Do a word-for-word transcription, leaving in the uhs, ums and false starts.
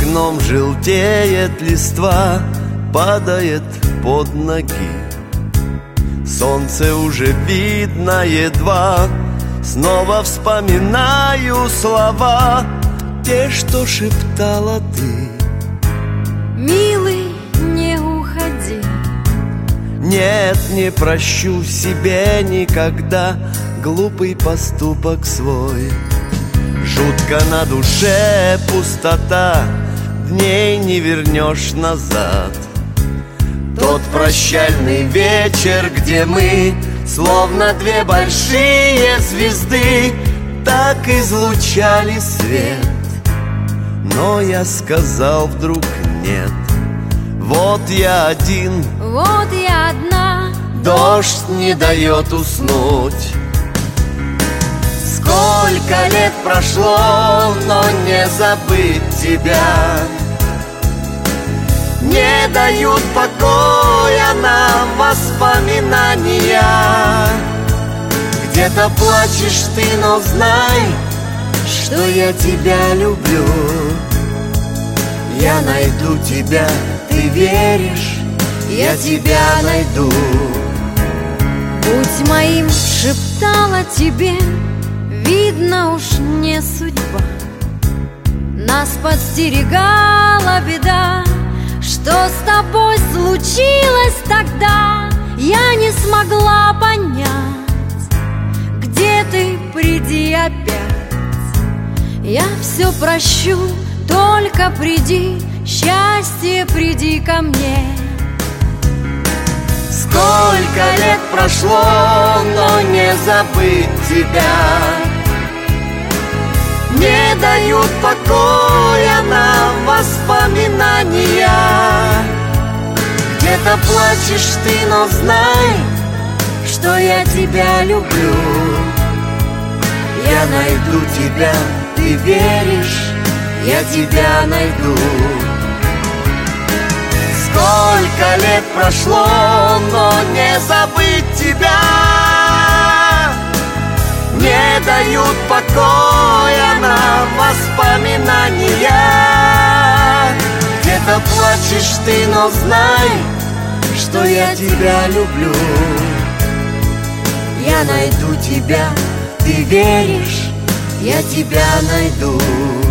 окном желтеет листва, падает под ноги. Солнце уже видно едва. Снова вспоминаю слова, те, что шептала ты. Милый, не уходи. Нет, не прощу себе никогда глупый поступок свой. Жутко на душе пустота, дней не вернешь назад. Тот прощальный вечер, где мы, словно две большие звезды, так излучали свет. Но я сказал вдруг нет. Вот я один, вот я одна. Дождь не дает уснуть. Сколько лет прошло, но не забыть тебя. Не дают покоя нам воспоминания. Где-то плачешь ты, но знай, что я тебя люблю. Я найду тебя, ты веришь, я тебя найду. Путь моим шептала тебе, видно уж не судьба. Нас подстерегала беда. Что с тобой случилось тогда, я не смогла понять. Где ты, приди опять. Я все прощу, только приди, счастье, приди ко мне. Сколько лет прошло, но не забыть тебя. Не дают покоя нам воспоминания. Где-то плачешь ты, но знай, что я тебя люблю. Я найду тебя, ты веришь, я тебя найду. Сколько лет прошло, но не забыть тебя. Не дают покоя нам воспоминания. Где-то плачешь ты, но знай, что я тебя люблю. Я найду тебя, ты веришь, я тебя найду.